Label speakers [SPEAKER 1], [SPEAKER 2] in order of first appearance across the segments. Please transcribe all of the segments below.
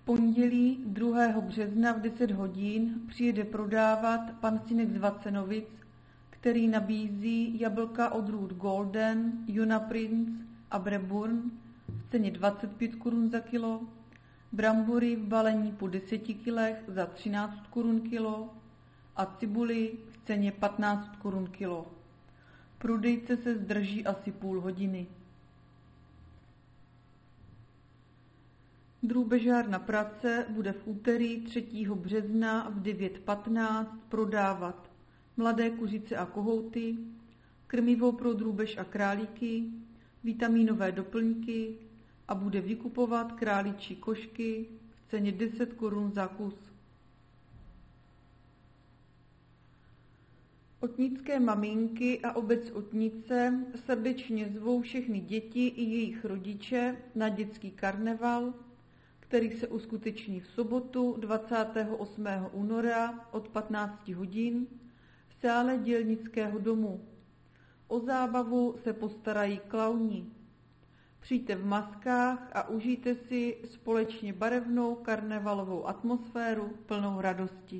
[SPEAKER 1] pondělí 2. března v 10 hodin přijede prodávat pan Synek z Vacenovic, který nabízí jablka odrůd Golden, Juna Prince a Braeburn v ceně 25 korun za kilo, brambory v balení po 10 kilech za 13 korun kilo a cibuli v ceně 15 korun kilo. Prodejce se zdrží asi půl hodiny. Drůbežárna Prace bude v úterý 3. března v 9:15 prodávat mladé kuřice a kohouty, krmivo pro drůbež a králíky, vitaminové doplňky a bude vykupovat králičí košky v ceně 10 korun za kus. Otnické maminky a obec Otnice srdečně zvou všechny děti i jejich rodiče na dětský karneval, který se uskuteční v sobotu 28. února od 15 hodin v sále dělnického domu. O zábavu se postarají klauni. Přijďte v maskách a užijte si společně barevnou karnevalovou atmosféru plnou radosti.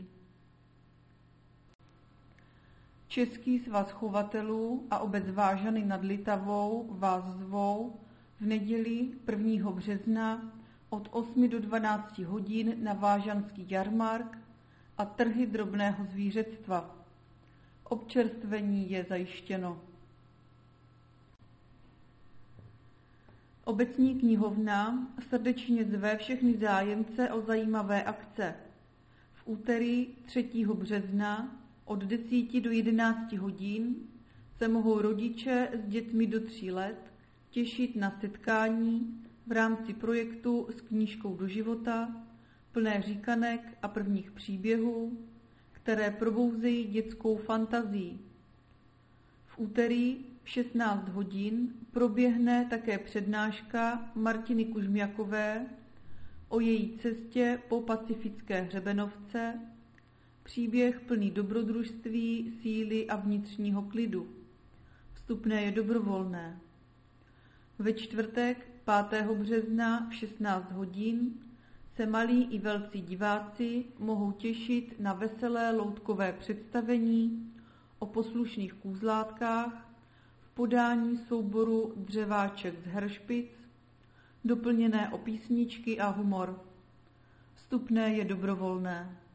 [SPEAKER 1] Český svaz chovatelů a obec Vážany nad Litavou vás zvou v neděli 1. března od 8 do 12 hodin na vážanský jarmark a trhy drobného zvířectva. Občerstvení je zajištěno. Obecní knihovna srdečně zve všechny zájemce o zajímavé akce. V úterý 3. března od 10 do 11 hodin se mohou rodiče s dětmi do 3 let těšit na setkání v rámci projektu S knížkou do života, plné říkanek a prvních příběhů, které probouzejí dětskou fantazii. V úterý v 16 hodin proběhne také přednáška Martiny Kužmjakové o její cestě po pacifické hřebenovce, příběh plný dobrodružství, síly a vnitřního klidu. Vstupné je dobrovolné. Ve čtvrtek 5. března v 16 hodin se malí i velcí diváci mohou těšit na veselé loutkové představení o poslušných kůzlátkách v podání souboru Dřeváček z Hršpic, doplněné o písničky a humor. Vstupné je dobrovolné.